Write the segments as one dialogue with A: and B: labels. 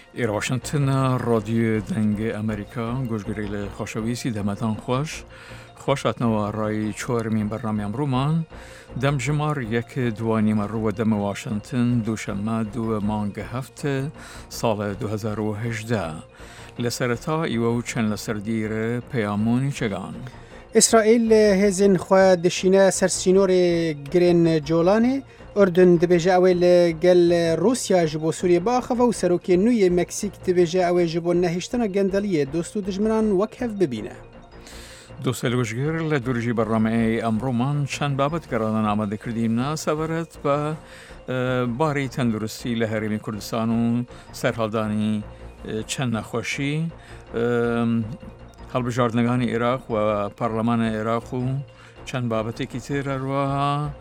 A: إيرا واشنطن راديو دنگ أمريكا گوشگریل خوشویسی دمتان خوش اتنوا رای چهارمین برنامه امرومان دم جمار یک دوانی مرو دم واشنطن دوشنبه دو مانگ هفته سال 2018 لسرتا ایوو چند لسردیر پیامونی چگان
B: اسرائیل هزین خواه دشینه سرسینور گرین جولانه اردن دبیجه اویل گل روسیا جبو سوریه باخوه و سروکی نوی مکسیک دبیجه اویل جبو نهشتنا گندلیه دوستو دجمنان وکهف ببینه
A: دوست الوشگیر لدورجی برنامه امرومان چند بابت گرانان آماده کردیم نه سورت با باری تندرستی لحرمی کردستان و سرحالدانی چند نخوشی هەڵبژاردنەکانی عێراق و پەرلەمانە عێراق و چەند بابەتێکی تێرە ڕوا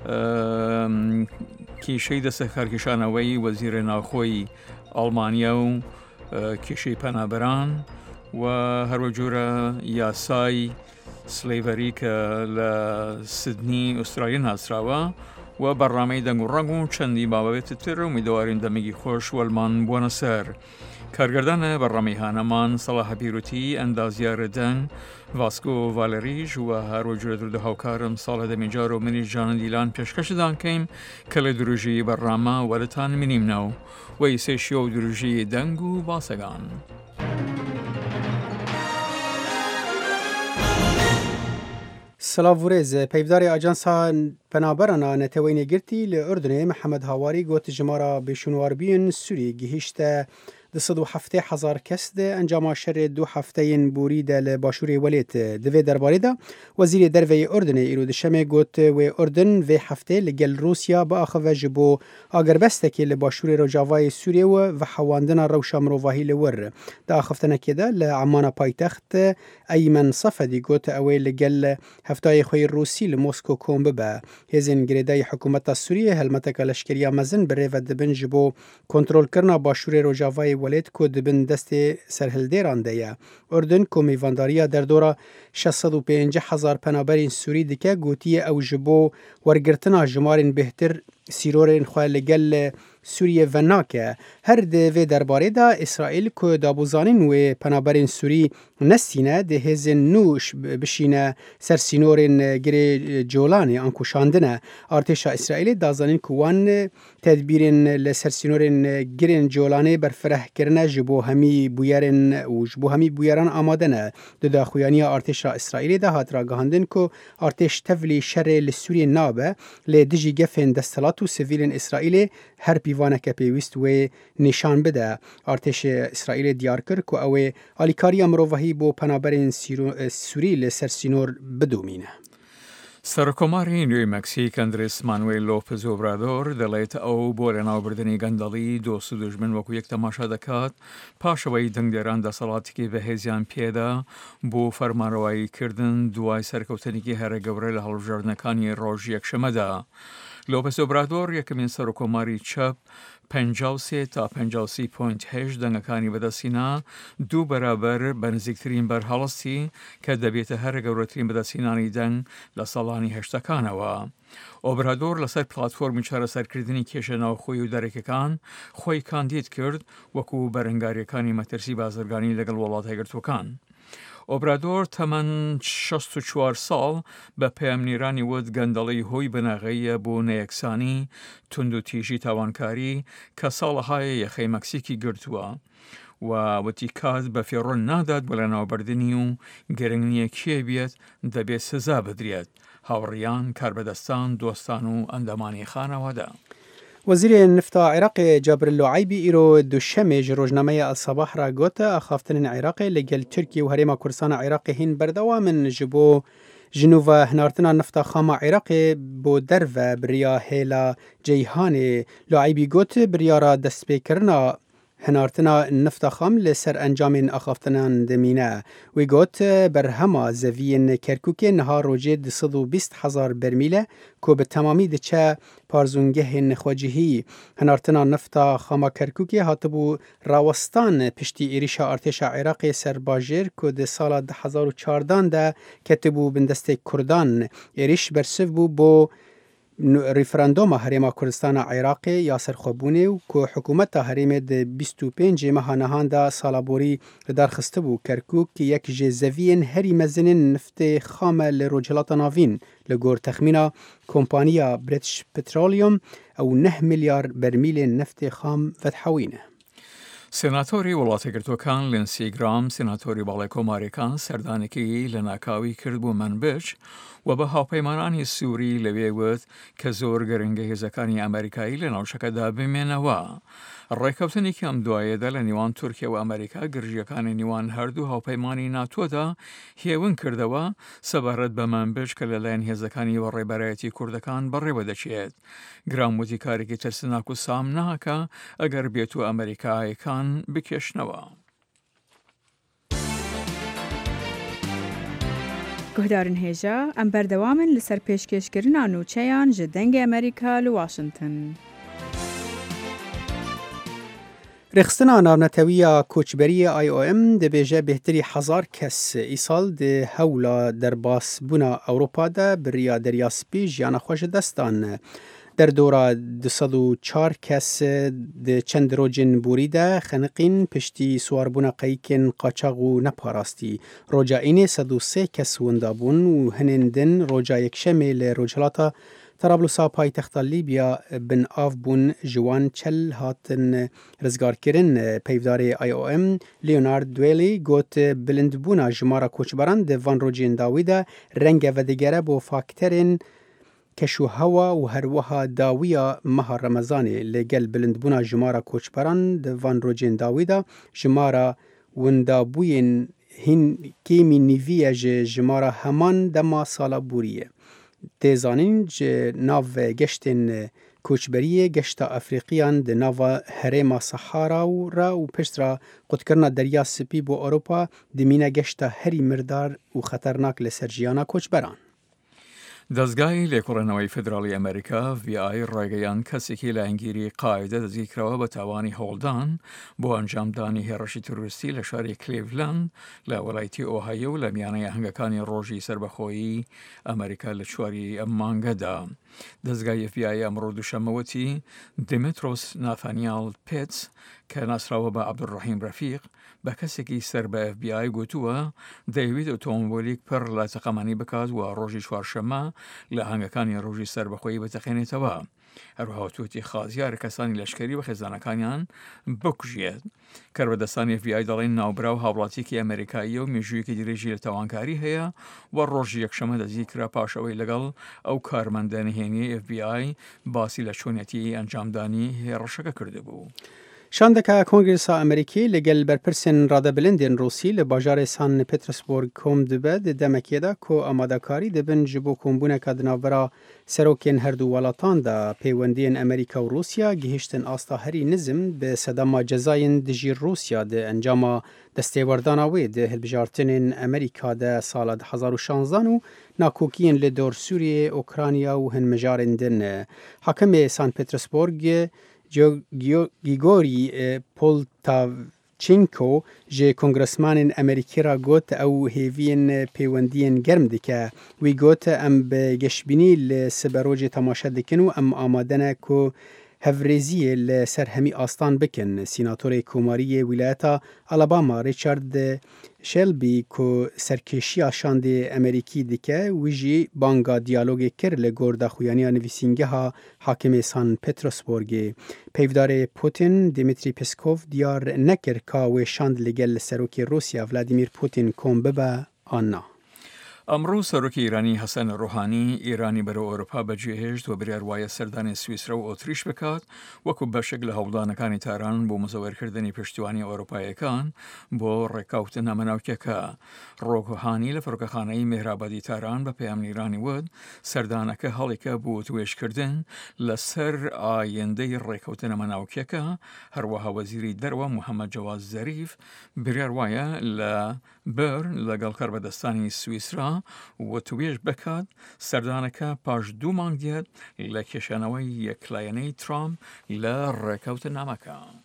A: کێشەی دەستە کارکێشانەوەی وەزیرە ناوخۆی ئەڵمانیا و کێشەی پەنابەران و هەروە جۆرە یاسای سلەیڤەری کە لە سیدنی ئوسترالیا ناسراوە و بەڕامەی دەنگ و ڕەنگ و چەندی بابەتە تر و میدەوارین دەمێکی خۆش وەلمان بوونە سەر کارگردان برنامه هانمان صلاح بیروتی اندازیار دن واسکو والریج و هر وجود رو هاوکارم سال دمیجار و منی جان دیلان پیشکش دان کیم کل دروجی برنامه ولتان منیم نو و ایسیشیو دروجی دنگو باسگان
B: سلاوورز پیفداری آجانسا پنابرانا نتوین گرتی لأردن محمد هاواری گوت جمارا بشنوار بیون سوری گهشت دو هفته هزار کس ده انجام شر 2 هفته بوری ده باشور ولیت دوی درباره ده وزیر دروی اردن ایرو دشمه گوت و اردن و هفته لگل روسیا با آخوه جبو آگربسته که لباشور رجاوای سوریه و حواندن روشا مروواهی لور ده آخفتنه که ده لعمان پایتخت ایمن صفدی گوت اوی لگل هفتای خوی روسی لموسکو کوم ببه هزین گریده حکومت سوریه هلمتک لشکریا مزن بره و دبن جبو کنترول کرنا باشور رجاوای ولید که دبن دست سرهلدیران ده اردن که میوانداریا در دورا 650,000 پنابرین سوری دکه گوتی او جبو ورگرتنا جمارین بهتر سیرورین خواه لگل سوریه و ناکه هر دوی درباره دا اسرائیل که دابوزانین و پنابرین سوری نستینه ده هزین نوش بشینه سرسینورین گری جولانه انکوشاندنه ارتشا اسرائیل دازانین که وان تدبیرین لسرسینورین گرین جولانه برفره کرنه جبو همی بویرن و جبو همی بویران آمادنه دو داخویانی ارتشا اسرائیل ده هات را گهاندن که ارتش تفلی شر لسوری نابه لدجی گفن دستلات و سویلین اسرائیل هر پیوانه که پیوست و نشان بده ارتش اسرائیل دیار کرد که او آلیکاری امروهی بو پنابرین سوری لسرسینور بدومینه
A: سرکوماری نوی مکسیک اندرس مانویل لوپز اوبرادور دلیت او بول ناوبردنی گندلی دوست دژمن وکو یک تماشا دکات پاشوی دنگدران دسالاتی که به هزیان پیدا بو فرمانروایی کردن دوای سرکوتنی که هر گوره لحلوجارنکانی روژ یک شمده لوپز اوبرادور یکمین سرکوماری چپ 53 تا 53.8 دنگکانی بدسینا دو برابر بنزیکترین برحالستی که دبیت هر گورترین بدسینانی دنگ لسالانی هشتکانوا. اوبرادور لسر پلاتفورمی چاره سرکردنی کشه ناوخوی و درککان خوی کاندید کرد وکو برنگاریکانی مترسی بازرگانی لگل ولات هگرتوکان. اوبرادور تمن 64 سال به پیامنیرانی ود گندلی هوی بناغی بو نیکسانی تندو تیجی توانکاری که سالهای یخی مکسیکی گرتوا و وتیکاد به فیرون ناداد بلنا بردنی و گرنگنی کیه بیت دبی سزا بدرید هاوریان کاربدستان دوستان و اندمانی خانواده
B: وزیر نفط عراق جابر اللعیبی ایرو دوشمه روزنامه الصباح را گوت اخافتن عراق لگل ترکیه و هریما کردستان عراق هین بردوام جبو جنوب هنارتنا نفط خام عراق بو در و بریا هیلا جیهان لعیبی گوت بریا را دست بکرنا هنارتنا نفط خام لسر انجام اخافتنان دمینه و گوت بر هما زوین کرکوک نها روجه 220,000 برمیله که به تمامی دچه پارزونگه نخواجهی هنارتنا نفط خام کرکوک هاتبو راوستان پشتی ایریشا ارتش عراق سرباجر که ده سال 2014 ده کتبو بندست کردان ایریش برسف بو ریفراندوم هەرێما کوردستانە عێراقê ya serxwebûnê û ku hikûmeta herêmê di 25 meha nihan da salaborî li dar xistibû Kerkûk yek ji zeviyên herî mezinên niftê xam e li Rojhilata Navîn li gor texmîna kompaniya British Petroleum ew 9 milyar bermîlên neftê xam vedhewîne.
A: سناتۆری وڵاتەگرتوەکان لێنسی گرام سناتۆری باڵای کۆماریەکان سەردانێکی لە ناکاوی کرد بۆ منبج و بە هاوپەیمانانی سووری لەوێ وت کە زۆر گەرنگە هێزەکانی ئەمریکایی لە ناوچەکەدا بمێنەوە. ڕێکەوتنێکی ئەم دوایەدا لە نیوان تورکیا و ئەمریکا گرژیەکانی نیوان هەردوو هاوپەیمانی ناتۆدا هێون کردەوە سەبارەت بە منبج کە لەلایەن هێزەکانی وەڕێبەرایەتی کوردەکان بەڕێوە دەچێت. گرام وتی کارێکی ترسناک و سام ناکە ئەگەر بێت و ئەمریکایەکان بکێشنەوە.
C: گهدارن هێژە ئەم بەردەوامن لەسەر پێشکەشکردنا نوچەیان ji dengê Amerîka li Washington.
B: Rêxistina navnetewiya koçberiya IOM dibêje bêhtirî 1000 kes îsal di hewla derbasbûna Ewropa de bi riya Derya Spî jiyana xwe ji dest dan. Derdora 204 kes di çend rojên borî de xeniqîn piştî swarbûna qeyîkên qaçax û neparastî. Roja înê 103 kes winda bûn û hinên din roja yekşemê li Rojhilata Trablusa paytexta Lîbya bin av bûn ji wan çel hatin rizgarkirin. Peyvdarê IOM Leonard Dwelly got bilindbûna jimara koçberan di van rojên dawî de renge vedigere bo fakterên keşûhewa û herwiha dawiya meha Remezanê li gel bilindbûna jimara koçberan di van rojên dawî de jimara windabûyên kêmî nîvî ye ji jimara heman dema sala borî. Têzanîn ji nav geştên koçberiyê geşta Efrîqiyan di nava herêma Sehara ra û piştra qutkirina Derya Spî bo Ewropa dimîne geşta herî mirdar û xeternak li ser jiyana koçberan.
A: دەستگای لێکۆڵێنەوەی فدراڵی ئەمریکا VI ڕێگەیان کەسێکی لە ئەنگیری قاعدە دەزیکرەوە بە تاوانی هەوڵدان بۆ ئەنجامدانی هێرشی تروریستی لە شاری کلیڤلند لە وەلایەتی ئۆهایۆ و لە میانەی هەنگەکانی ڕۆژی سەربەخۆیی ئەمریکا لە چواری ئەم مانگەدا. دەستگای FBI ئەمڕۆ دووشەمەوەتی دیمترۆس ناتانیال پێتس کە ناسراوە بە عەبدوڕەحیم ڕەفیق بە کەسێکی سەر بە FBI گوتووە دەیەوێت ئۆتۆمۆبیلێک پڕ لە تەقەمانی بکات و ڕۆژی چوارشەممە لە هەنگەکانی ڕۆژی سەربەخۆیی بتەقێنێتەوە. هەروەها توێتی خازیار کەسانی لەشکری و خێزانەکانیان بکوژێت. کەربەدەستانی FBI دەڵێن ناوبراو هاوڵاتیەکی ئەمریکایی و مێژوویەکی درێژی لە تاوانکاری هەیە و ڕۆژی یەکشەمە دەزیکرا پاشەوەی لەگەڵ ئەو کارمەندە نهێنی FBI باسی لە چۆنیەتی ئەنجامدانی هێرشەکە کردبوو.
B: شاندەکە کۆنگرێسا ئەمریکی لەگەل بەرپرسên ڕادەبلندên رووسی لە باژارê San Petersburg کۆم dibe di demekê de ku amadekarî dibin ji bo kombûneka di navbera serokên herdû welatan da peywendiyên Amerîka û Rûsya gihîştin asta herî nizm bi sedema cezayên dijî Rûsya di encama destêwerdana wê di hilbijartinên Amerîka de sala 2016 û nakokiyên li dor Sûriyê, Ukrayna û hin mijarên din. Hakimê San Petersburg Grigorî Poltavchenko ji kongresmanên Amerîkî ra got ew hêviyên peywendiyên germ dike. Wî got em bi geşbînî li siberojê temaşe dikin û em amade ne ku hevrêziyê li ser hemî astan bikin. Sînatorê Komariyê Wîlayeta Alabama Richard Shelby ku serkêşiya şandê Amerîkî dike wî jî banga diyalogê kir li gor daxuyaniya nivîsîngeha Hakimê San Petersburgê. Peyvdarê Putin Dmitry Peskov diyar nekir ka wê şand li gel serokê Rûsya Vladimir Putin kom bibe an na.
A: ئەمڕۆ سەرۆکی ئیرانی حەسەن ڕۆحانی ئیرانی بەرەو ئەوروپا بەجێهێشت و بریار وایە سەردانی سویسرە و ئۆتریش بکات وەکو بەشێک لە هەوڵدانەکانی تاران بۆ مزەوەرکردنی پشتیوانی ئەوروپایەکان بۆ ڕێککەوتن نامەناوکیەکە. ڕۆحانی لە فڕۆکەخانەی مێهرابادی تاران بە پەیامنیرانی وت سەردانەکە هەڵێکە بۆ توێژکردن لەسەر ئایندەی ڕێککەوتن نامەناوکیەکە. هەروەها وەزیری دەرەوە محەممەد جەواز زەریف بریار وایە لە بەر لەگەڵ کاربەدەستانی سویسرا و توێژ بکات سەردانەکە پاش 2 مانگ دێت لە کێشانەوەی یەکلایەنەی ترامپ لە ڕێکەوتنامەکە.